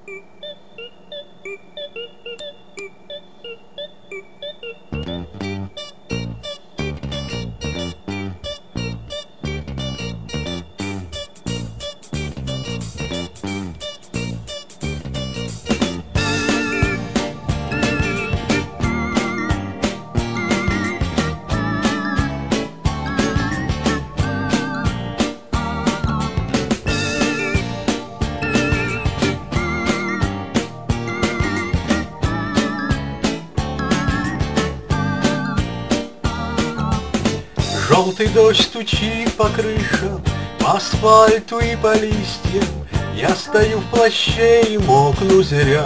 Желтый дождь стучит по крышам, по асфальту и по листьям. Я стою в плаще и мокну зря.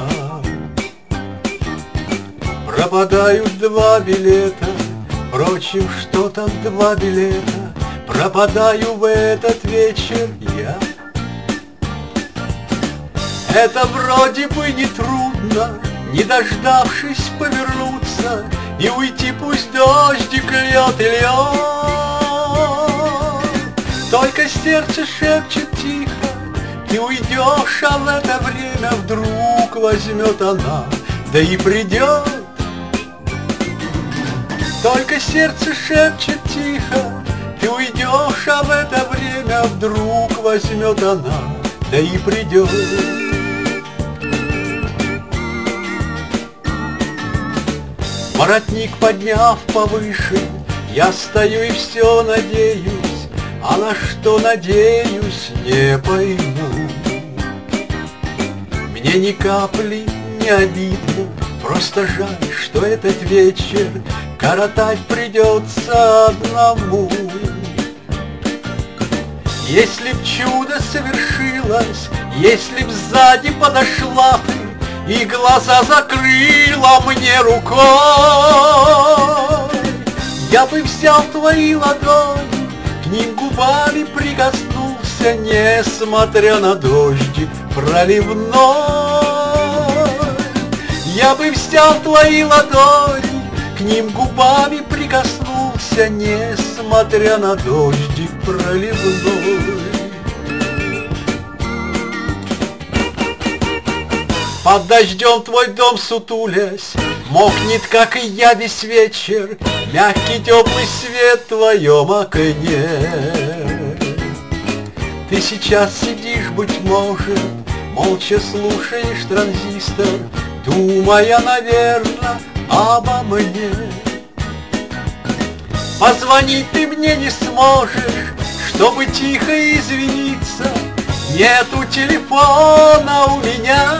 Пропадают 2 билета, впрочем, что там 2 билета? Пропадаю в этот вечер я. Это вроде бы не трудно, не дождавшись повернуться и уйти, пусть дождик льет и льет. Только сердце шепчет тихо: ты уйдешь, а в это время вдруг возьмет она, да и придет. Только сердце шепчет тихо: ты уйдешь, а в это время вдруг возьмет она, да и придет. Воротник подняв повыше, я стою и все надеюсь, а на что надеюсь, не пойму. Мне ни капли не обидно, просто жаль, что этот вечер коротать придется одному. Если б чудо совершилось, если б сзади подошла ты и глаза закрыла мне рукой, я бы взял твои ладони, к ним губами прикоснулся, несмотря на дождик проливной. Я бы взял твои ладони, к ним губами прикоснулся, несмотря на дождик проливной. Под дождем твой дом сутулясь мокнет, как и я, весь вечер. Мягкий теплый свет в твоем окне. Ты сейчас сидишь, быть может, молча слушаешь транзистор, думая, наверное, обо мне. Позвонить ты мне не сможешь, чтобы тихо извиниться. Нету телефона у меня.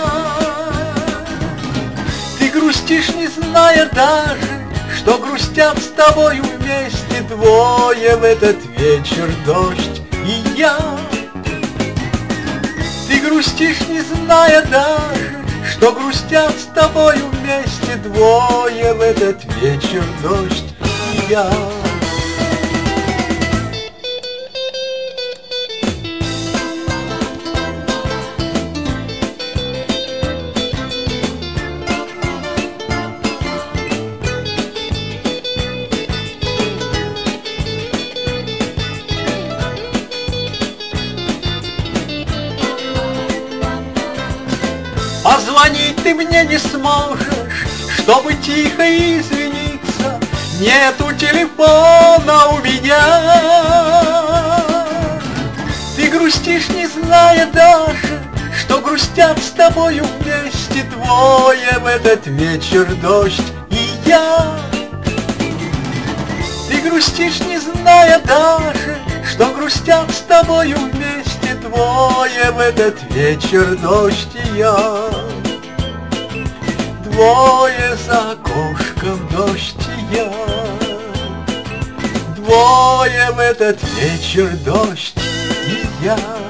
Ты грустишь, не зная даже, что грустят с тобою вместе двое в этот вечер, дождь и я. Ты грустишь, не зная даже, что грустят с тобою вместе двое в этот вечер, дождь и я. Позвонить ты мне не сможешь, чтобы тихо извиниться. Нету телефона у меня. Ты грустишь, не зная даже, что грустят с тобою вместе двое в этот вечер, дождь и я. Ты грустишь, не зная даже, что грустят с тобою вместе двое в этот вечер, дождь и я. Двое за окошком, дождь и я. Двое в этот вечер, дождь и я.